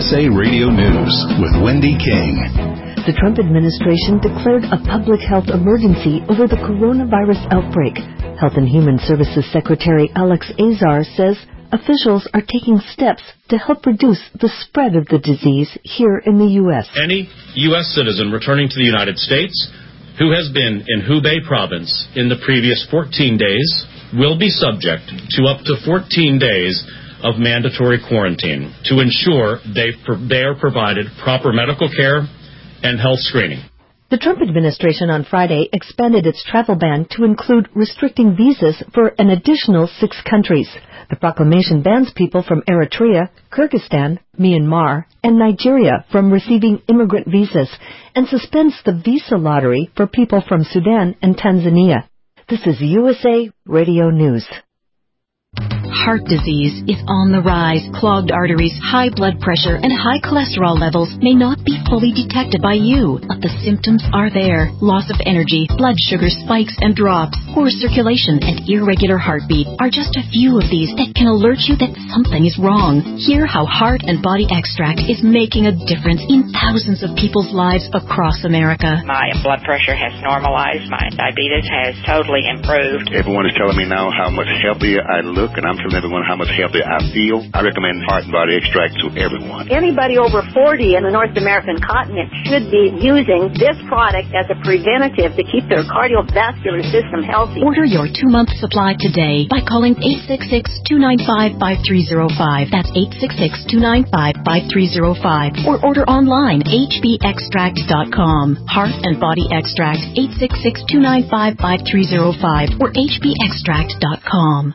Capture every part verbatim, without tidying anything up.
S A Radio News with Wendy King. The Trump administration declared a public health emergency over the coronavirus outbreak. Health and Human Services Secretary Alex Azar says officials are taking steps to help reduce the spread of the disease here in the U S. Any U S citizen returning to the United States who has been in Hubei province in the previous fourteen days will be subject to up to fourteen days of mandatory quarantine to ensure they, they are provided proper medical care and health screening. The Trump administration on Friday expanded its travel ban to include restricting visas for an additional six countries. The proclamation bans people from Eritrea, Kyrgyzstan, Myanmar, and Nigeria from receiving immigrant visas and suspends the visa lottery for people from Sudan and Tanzania. This is U S A Radio News. Heart disease is on the rise. Clogged arteries, high blood pressure, and high cholesterol levels may not be fully detected by you, but the symptoms are there. Loss of energy, blood sugar spikes and drops, poor circulation, and irregular heartbeat are just a few of these that can alert you that something is wrong. Hear how Heart and Body Extract is making a difference in thousands of people's lives across America. My blood pressure has normalized. My diabetes has totally improved. Everyone is telling me now how much healthier I look, and I'm telling everyone how much healthier I feel. I recommend Heart and Body Extract to everyone. Anybody over forty in the North American continent should be using this product as a preventative to keep their cardiovascular system healthy. Order your two-month supply today by calling eight six six, two nine five, five three zero five. That's eight six six, two nine five, five three zero five. Or order online, h b extract dot com. Heart and Body Extract, eight six six, two nine five, five three zero five or h b extract dot com.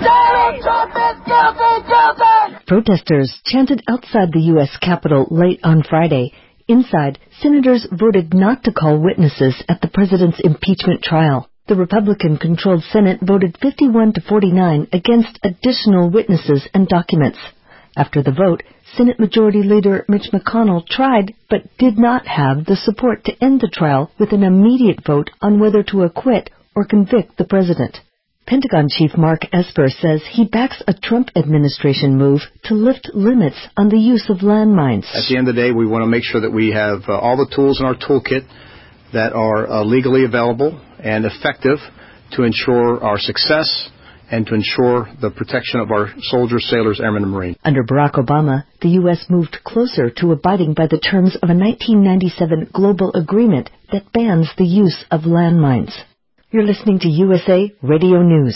Protesters chanted outside the U S Capitol late on Friday. Inside, senators voted not to call witnesses at the president's impeachment trial. The Republican-controlled Senate voted fifty-one to forty-nine against additional witnesses and documents. After the vote, Senate Majority Leader Mitch McConnell tried but did not have the support to end the trial with an immediate vote on whether to acquit or convict the president. Pentagon Chief Mark Esper says he backs a Trump administration move to lift limits on the use of landmines. At the end of the day, we want to make sure that we have uh, all the tools in our toolkit that are uh, legally available and effective to ensure our success and to ensure the protection of our soldiers, sailors, airmen, and Marines. Under Barack Obama, the U S moved closer to abiding by the terms of a nineteen ninety-seven global agreement that bans the use of landmines. You're listening to U S A Radio News.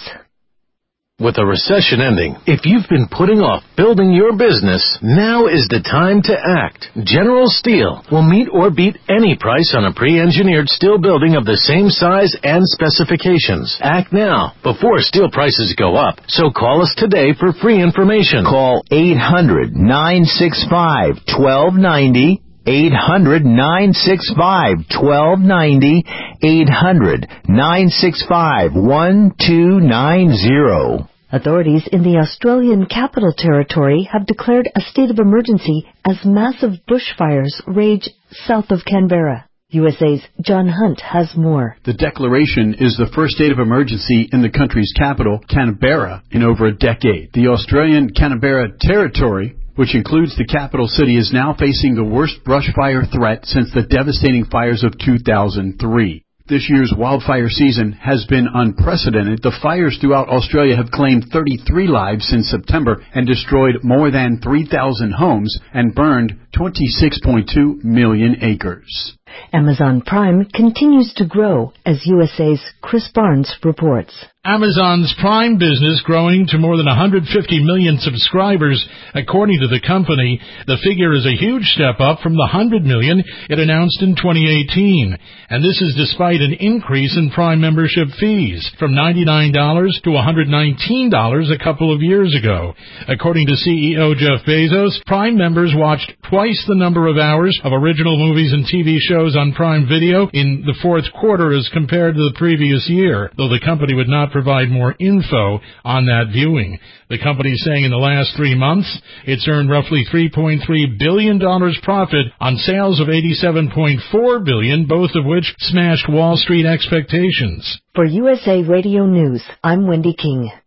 With a recession ending, if you've been putting off building your business, now is the time to act. General Steel will meet or beat any price on a pre-engineered steel building of the same size and specifications. Act now, before steel prices go up. So call us today for free information. Call eight hundred, nine six five, one two nine zero. eight hundred, nine six five, one two nine zero. eight hundred, nine six five, one two nine zero. Authorities in the Australian Capital Territory have declared a state of emergency as massive bushfires rage south of Canberra. U S A's John Hunt has more. The declaration is the first state of emergency in the country's capital, Canberra, in over a decade. The Australian Canberra Territory, which includes the capital city, is now facing the worst brush fire threat since the devastating fires of two thousand three. This year's wildfire season has been unprecedented. The fires throughout Australia have claimed thirty-three lives since September and destroyed more than three thousand homes and burned twenty-six point two million acres. Amazon Prime continues to grow, as U S A's Chris Barnes reports. Amazon's Prime business growing to more than one hundred fifty million subscribers, according to the company. The figure is a huge step up from the one hundred million it announced in twenty eighteen. And this is despite an increase in Prime membership fees from ninety-nine dollars to one hundred nineteen dollars a couple of years ago. According to C E O Jeff Bezos, Prime members watched twice the number of hours of original movies and T V shows on Prime Video in the fourth quarter as compared to the previous year, though the company would not provide more info on that viewing. The company is saying in the last three months, it's earned roughly three point three billion dollars profit on sales of eighty-seven point four billion dollars, both of which smashed Wall Street expectations. For U S A Radio News, I'm Wendy King.